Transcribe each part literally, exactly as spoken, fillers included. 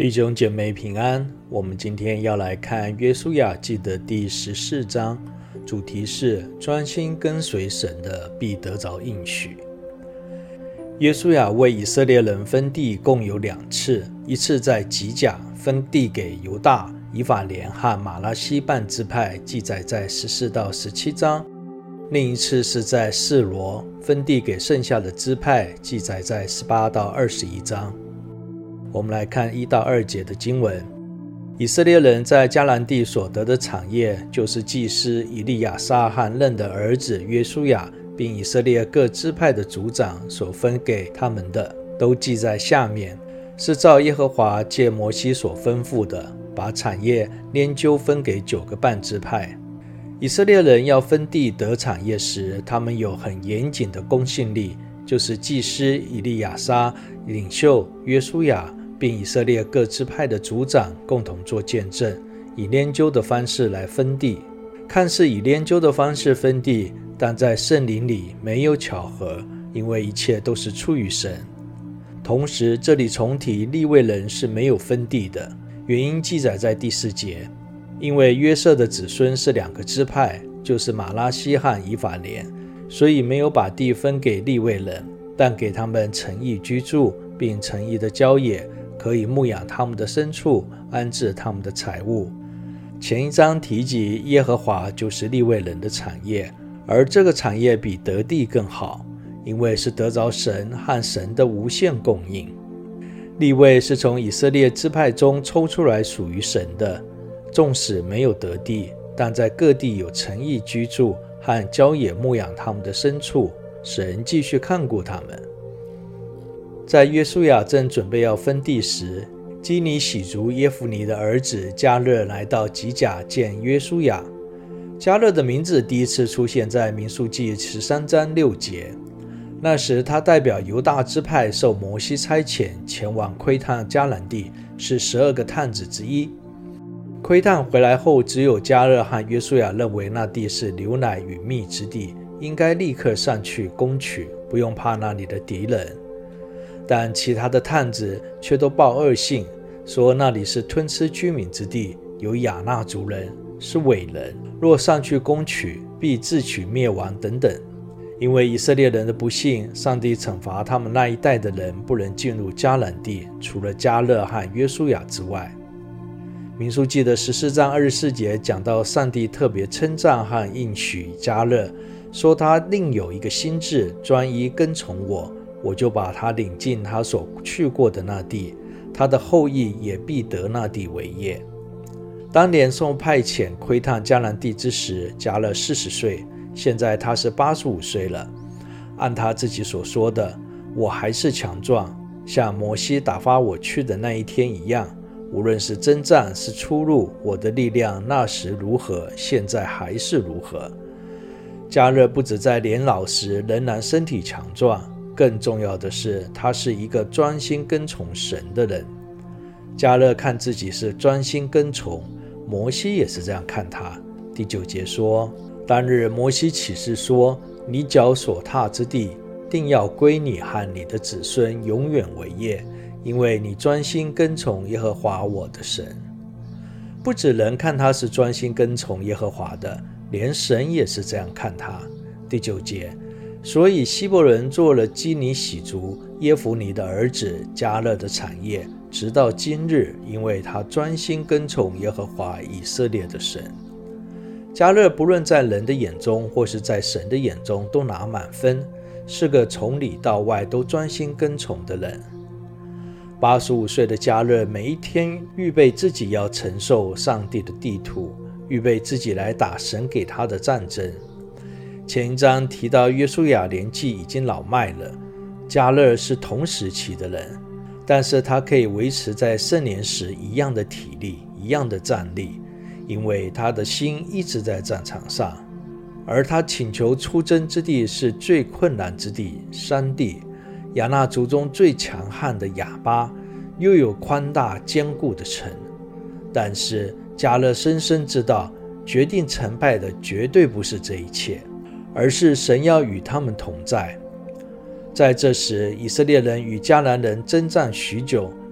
弟兄姐妹平安，我们今天要来看约书亚记的第十四章，主题是专心跟随神的必得着应许。约书亚为以色列人分地共有两次，一次在吉甲分地给犹大、以法莲和马拉西半支派，记载在十四到十七章；另一次是在示罗分地给剩下的支派，记载在十八到二十一章。我们来看一到二节的经文。以色列人在迦南地所得的产业，就是祭司以利亚撒和嫩的儿子约书亚，并以色列各支派的族长所分给他们的，都记在下面，是照耶和华借摩西所吩咐的，把产业拈阄分给九个半支派。以色列人要分地得产业时，他们有很严谨的公信力，就是祭司以利亚撒、领袖约书亚并以色列各支派的族长共同做见证，以拈阄的方式来分地。看似以拈阄的方式分地，但在圣灵里没有巧合，因为一切都是出于神。同时这里重提利未人是没有分地的，原因记载在第四节，因为约瑟的子孙是两个支派，就是马拉西和以法莲，所以没有把地分给利未人，但给他们诚意居住，并诚意的郊野，可以牧养他们的牲畜，安置他们的财物。前一章提及耶和华就是利未人的产业，而这个产业比得地更好，因为是得着神和神的无限供应。利未是从以色列支派中抽出来属于神的，纵使没有得地，但在各地有诚意居住和郊野牧养他们的牲畜，神继续看顾他们。在约书亚正准备要分地时，基尼喜族耶孚尼的儿子迦勒来到吉甲见约书亚。迦勒的名字第一次出现在民数记十三章六节，那时他代表犹大支派受摩西差遣前往窥探迦南地，是十二个探子之一。窥探回来后，只有迦勒和约书亚认为那地是流奶与蜜之地，应该立刻上去攻取，不用怕那里的敌人。但其他的探子却都报恶信，说那里是吞吃居民之地，有亚纳族人，是伪人，若上去攻取，必自取灭亡等等。因为以色列人的不信，上帝惩罚他们那一代的人不能进入迦南地，除了迦勒和约书亚之外。民数记的十四章二十四节讲到上帝特别称赞和应许迦勒，说他另有一个心志，专一跟从我，我就把他领进他所去过的那地，他的后裔也必得那地为业。当年受派遣窥探迦南地之时，迦勒四十岁，现在他是八十五岁了。按他自己所说的，我还是强壮，像摩西打发我去的那一天一样，无论是征战是出入，我的力量那时如何，现在还是如何。迦勒不止在年老时仍然身体强壮，更重要的是他是一个专心跟从神的人。迦勒看自己是专心跟从，摩西也是这样看他。第九节说，当日摩西起誓说，你脚所踏之地，定要归你和你的子孙永远为业，因为你专心跟从耶和华我的神。不止人看他是专心跟从耶和华的，连神也是这样看他。第九节，所以希伯伦做了基尼喜族耶孚尼的儿子迦勒的产业，直到今日，因为他专心跟从耶和华以色列的神。迦勒不论在人的眼中或是在神的眼中都拿满分，是个从里到外都专心跟从的人。八十五岁的迦勒每一天预备自己要承受上帝的地图，预备自己来打神给他的战争。前一章提到约书亚年纪已经老迈了，迦勒是同时期的人，但是他可以维持在盛年时一样的体力，一样的战力，因为他的心一直在战场上。而他请求出征之地是最困难之地，山地，亚纳族中最强悍的亚巴，又有宽大坚固的城。但是迦勒深深知道，决定成败的绝对不是这一切，而是神要与他们同在。在这时，以色列人与迦南人征战许久，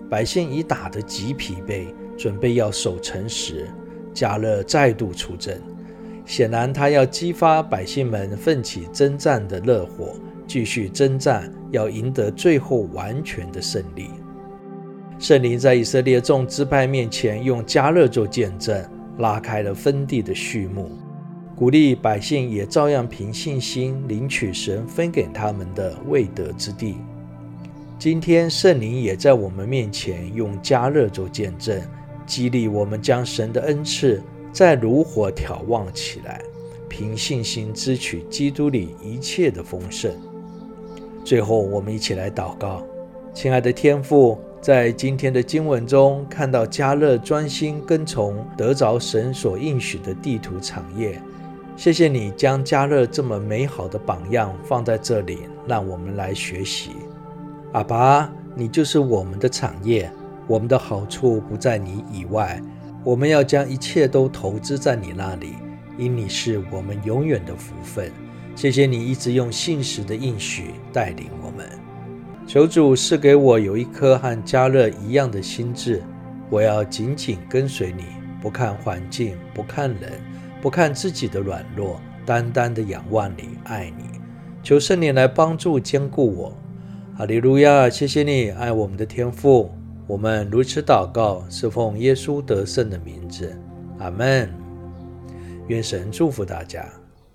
百姓已打得极疲惫，准备要守城时，迦勒再度出征。显然他要激发百姓们奋起征战的热火，继续征战，要赢得最后完全的胜利。圣灵在以色列众支派面前用迦勒做见证，拉开了分地的序幕，鼓励百姓也照样凭信心领取神分给他们的未得之地。今天圣灵也在我们面前用迦勒做见证，激励我们将神的恩赐再如火眺望起来，凭信心支取基督里一切的丰盛。最后我们一起来祷告。亲爱的天父，在今天的经文中看到迦勒专心跟从得着神所应许的地土产业，谢谢你将迦勒这么美好的榜样放在这里，让我们来学习。阿爸，你就是我们的产业，我们的好处不在你以外，我们要将一切都投资在你那里，因你是我们永远的福分。谢谢你一直用信实的应许带领我们。求主赐给我有一颗和迦勒一样的心志，我要紧紧跟随你，不看环境，不看人，不看自己的软弱，单单的仰望你，爱你。求圣灵来帮助坚固我。哈利路亚，谢谢你爱我们的天父。我们如此祷告，是奉耶稣得胜的名字，阿们。愿神祝福大家。